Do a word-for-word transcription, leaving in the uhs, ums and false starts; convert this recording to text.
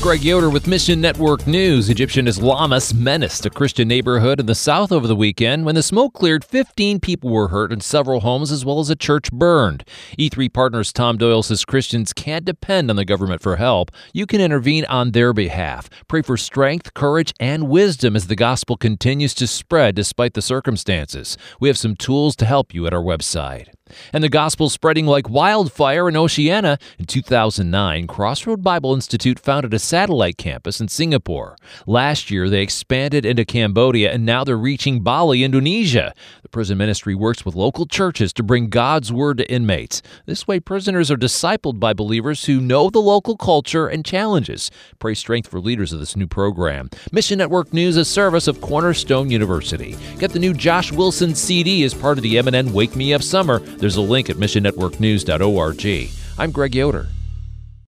Greg Yoder with Mission Network News. Egyptian Islamists menaced a Christian neighborhood in the south over the weekend. When the smoke cleared, fifteen people were hurt and several homes as well as a church burned. E three Partners Tom Doyle says Christians can't depend on the government for help. You can intervene on their behalf. Pray for strength, courage, and wisdom as the gospel continues to spread despite the circumstances. We have some tools to help you at our website. And the gospel spreading like wildfire in Oceania. In two thousand nine, Crossroad Bible Institute founded a satellite campus in Singapore. Last year, they expanded into Cambodia, and now they're reaching Bali, Indonesia. The prison ministry works with local churches to bring God's word to inmates. This way, prisoners are discipled by believers who know the local culture and challenges. Pray strength for leaders of this new program. Mission Network News, a service of Cornerstone University. Get the new Josh Wilson C D as part of the M and N Wake Me Up Summer. There's a link at mission network news dot org. I'm Greg Yoder.